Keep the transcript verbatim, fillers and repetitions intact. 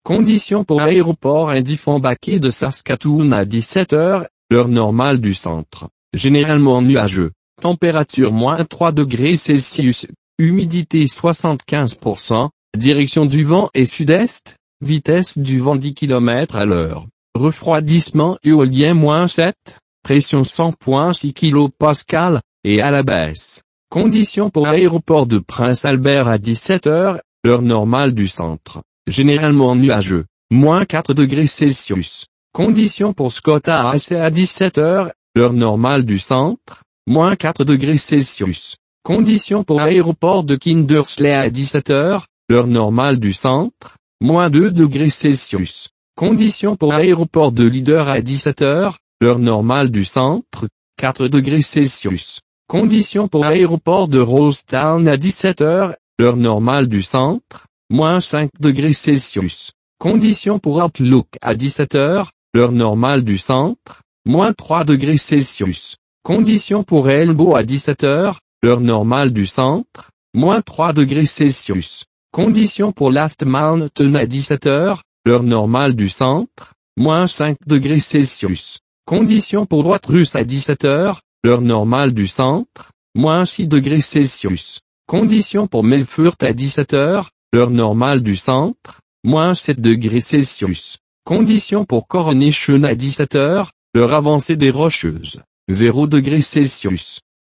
Conditions pour aéroport Indy-Fambaki de Saskatoon à dix-sept heures, l'heure normale du centre. Généralement nuageux. Température moins trois degrés Celsius. Humidité soixante-quinze pour cent. Direction du vent est sud-est. Vitesse du vent dix kilomètres à l'heure. Refroidissement éolien moins sept. Pression cent virgule six kilopascales, et à la baisse. Conditions pour aéroport de Prince Albert à dix-sept heures, l'heure normale du centre. Généralement nuageux. Moins quatre degrés Celsius. Conditions pour Scott A A C à dix-sept heures, l'heure normale du centre. Moins quatre degrés Celsius. Conditions pour aéroport de Kindersley à dix-sept heures, l'heure normale du centre. Moins deux degrés Celsius. Conditions pour aéroport de Leader à dix-sept heures, l'heure normale du centre. quatre degrés Celsius. Conditions pour aéroport de Rosetown à dix-sept heures, l'heure normale du centre. Moins cinq degrés Celsius. Conditions pour Outlook à dix-sept heures, l'heure normale du centre. Moins trois degrés Celsius. Conditions pour Elbow à dix-sept heures, l'heure normale du centre. Moins trois degrés Celsius. Conditions pour Last Mountain à dix-sept heures, l'heure normale du centre. Moins cinq degrés Celsius. Conditions pour Watrous à dix-sept heures, l'heure normale du centre. Moins six degrés Celsius. Conditions pour Melfort à dix-sept heures, l'heure normale du centre. Moins sept degrés Celsius. Conditions pour Coronation à dix-sept heures, l'heure avancée des Rocheuses. zéro degrés Celsius.